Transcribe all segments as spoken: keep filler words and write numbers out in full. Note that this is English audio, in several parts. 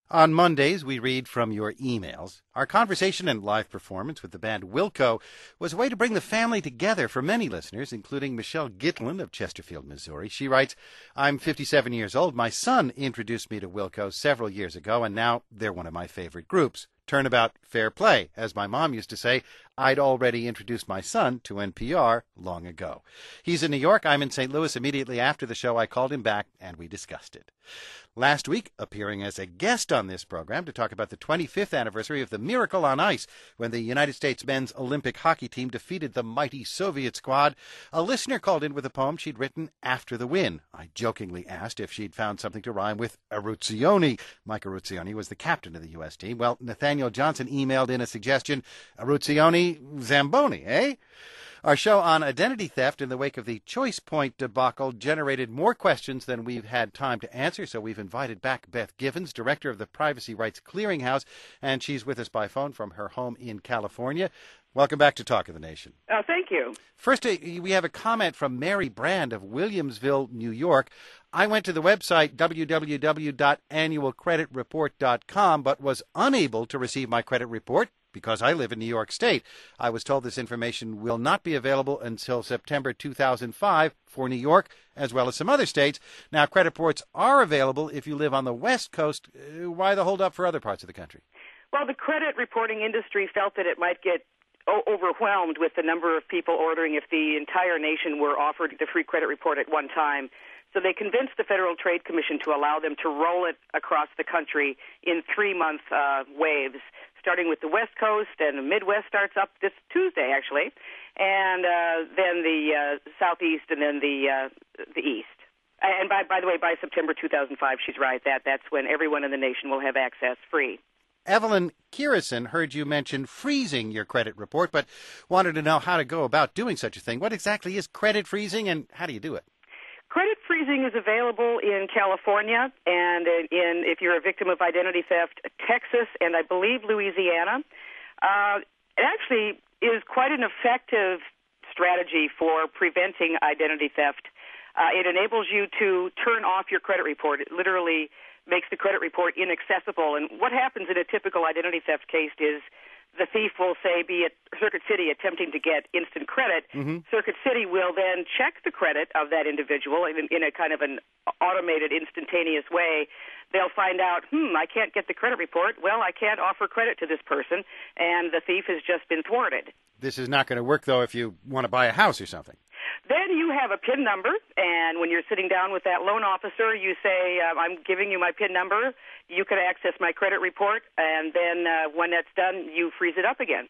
On Mondays, we read from your emails. Our conversation and live performance with the band Wilco was a way to bring the family together for many listeners, including Michelle Gitlin of Chesterfield, Missouri. She writes, I'm fifty-seven years old. My son introduced me to Wilco several years ago, and now they're one of my favorite groups. Turnabout, fair play. As my mom used to say, I'd already introduced my son to N P R long ago. He's in New York. I'm in Saint Louis. Immediately after the show, I called him back, and we discussed it. Last week, appearing as a guest on this program to talk about the twenty-fifth anniversary of the Miracle on Ice, when the United States men's Olympic hockey team defeated the mighty Soviet squad, a listener called in with a poem she'd written after the win. I jokingly asked if she'd found something to rhyme with Erruzioni. Mike Erruzioni was the captain of the U S team. Well, Nathaniel Johnson emailed in a suggestion, Erruzioni Zamboni, eh? Our show on identity theft in the wake of the Choice Point debacle generated more questions than we've had time to answer, so we've invited back Beth Givens, director of the Privacy Rights Clearinghouse, and she's with us by phone from her home in California. Welcome back to Talk of the Nation. Uh, thank you. First, uh, we have a comment from Mary Brand of Williamsville, New York. I went to the website w w w dot annual credit report dot com but was unable to receive my credit report because I live in New York State. I was told this information will not be available until September two thousand five for New York, as well as some other states. Now, credit reports are available if you live on the West Coast. Uh, why the holdup for other parts of the country? Well, the credit reporting industry felt that it might get o- overwhelmed with the number of people ordering if the entire nation were offered the free credit report at one time. So they convinced the Federal Trade Commission to allow them to roll it across the country in three-month uh, waves, starting with the West Coast, and the Midwest starts up this Tuesday, actually, and uh, then the uh, Southeast, and then the uh, the East. And by by the way, by September two thousand five, she's right, that that's when everyone in the nation will have access free. Evelyn Kirison heard you mention freezing your credit report, but wanted to know how to go about doing such a thing. What exactly is credit freezing, and how do you do it? Credit freezing is available in California, and in, if you're a victim of identity theft, Texas, and I believe Louisiana. Uh, it actually is quite an effective strategy for preventing identity theft. Uh, it enables you to turn off your credit report. It literally makes the credit report inaccessible. And what happens in a typical identity theft case is the thief will say, be at Circuit City attempting to get instant credit. Mm-hmm. Circuit City will then check the credit of that individual in, in a kind of an automated, instantaneous way. They'll find out, hmm, I can't get the credit report. Well, I can't offer credit to this person, and the thief has just been thwarted. This is not going to work, though, if you want to buy a house or something. Then you have a PIN number, and when you're sitting down with that loan officer, you say, uh, I'm giving you my PIN number. You can access my credit report, and then uh, when that's done, you freeze it up again.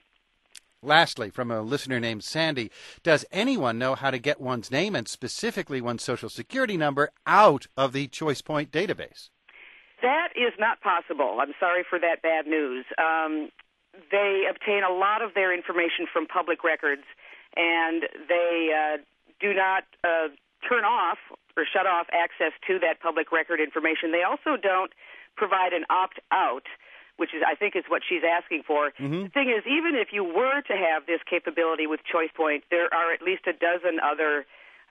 Lastly, from a listener named Sandy, does anyone know how to get one's name and specifically one's Social Security number out of the Choice Point database? That is not possible. I'm sorry for that bad news. Um, they obtain a lot of their information from public records, and they uh, do not uh, turn off or shut off access to that public record information. They also don't provide an opt-out, which is, I think, is what she's asking for. Mm-hmm. The thing is, even if you were to have this capability with ChoicePoint, there are at least a dozen other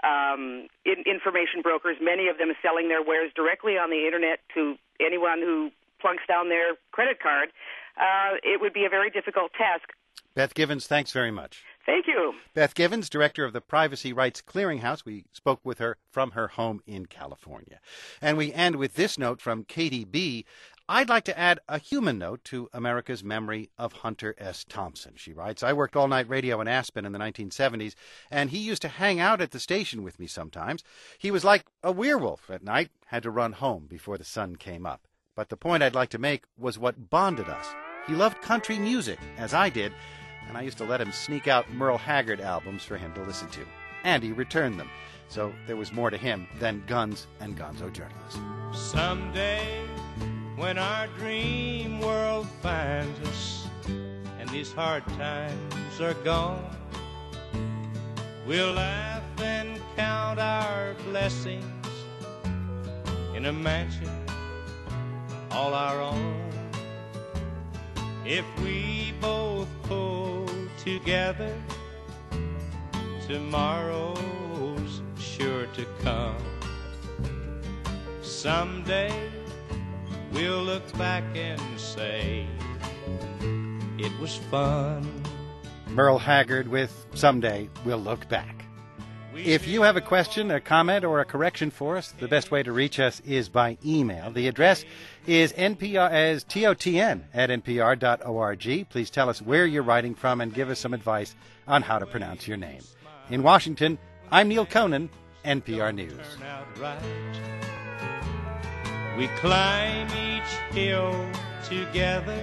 um, in- information brokers, many of them selling their wares directly on the Internet to anyone who plunks down their credit card. Uh, it would be a very difficult task. Beth Givens, thanks very much. Thank you. Beth Givens, director of the Privacy Rights Clearinghouse. We spoke with her from her home in California. And we end with this note from Katie B. I'd like to add a human note to America's memory of Hunter S. Thompson. She writes, I worked all-night radio in Aspen in the nineteen seventies, and he used to hang out at the station with me sometimes. He was like a werewolf at night, had to run home before the sun came up. But the point I'd like to make was what bonded us. He loved country music, as I did, and I used to let him sneak out Merle Haggard albums for him to listen to. And he returned them. So there was more to him than guns and gonzo journalism. Someday, when our dream world finds us and these hard times are gone, we'll laugh and count our blessings in a mansion all our own. If we both pull together, tomorrow's sure to come. Someday we'll look back and say it was fun. Merle Haggard with Someday We'll Look Back. If you have a question, a comment, or a correction for us, the best way to reach us is by email. The address is N P R as T O T N at N P R dot org. Please tell us where you're writing from and give us some advice on how to pronounce your name. In Washington, I'm Neil Conan, N P R News. We climb each hill together,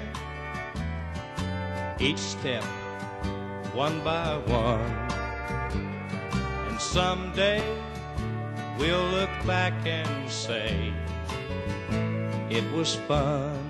each step one by one, and someday we'll look back and say it was fun.